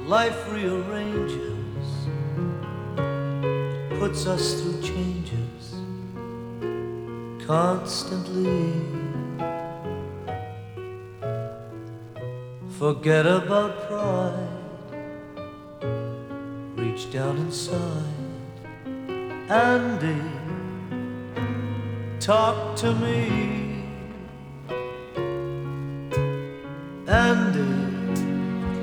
Life rearranges, puts us through changes constantly. Forget about pride, reach down inside. Andy, talk to me. Andy,